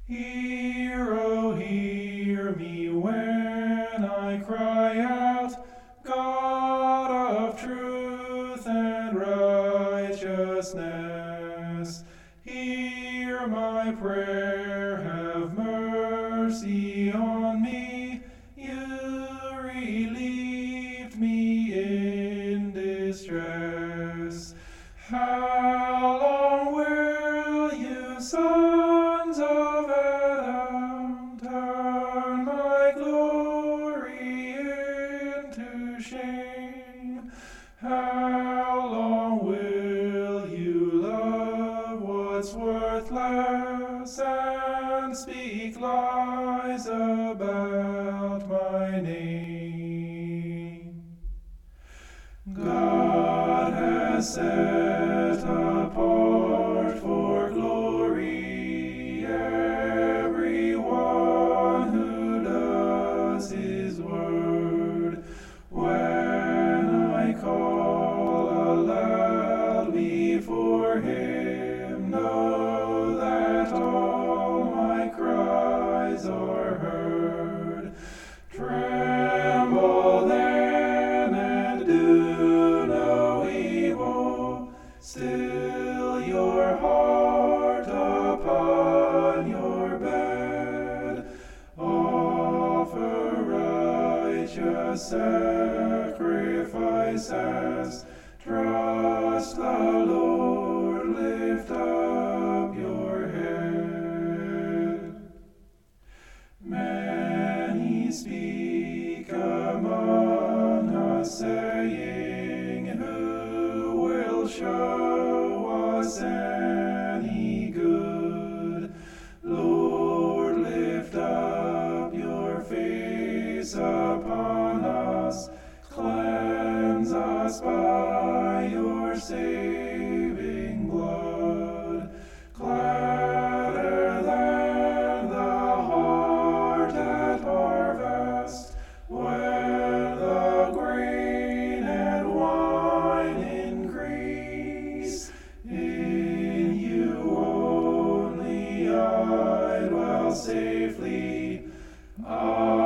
Hear, oh, hear me when I cry out, God of truth and righteousness. Hear my prayer, have mercy on me. You relieved me in distress. How long will you, sons of Adam, turn my glory into shame? How long will you love what's worthless and speak lies about my name? God has set apart for glory everyone who does his word. When I call aloud before him, know that all my cries are heard. Tremble then and do no evil. Still your heart upon your bed. Offer righteous sacrifices. Trust the Lord, lift up your head. Many speak among us, saying, who will show us any good? Lord, lift up your face upon us, cleanse us by your saving blood. Gladder than the heart at harvest, when the grain and wine increase. In you only I dwell safely.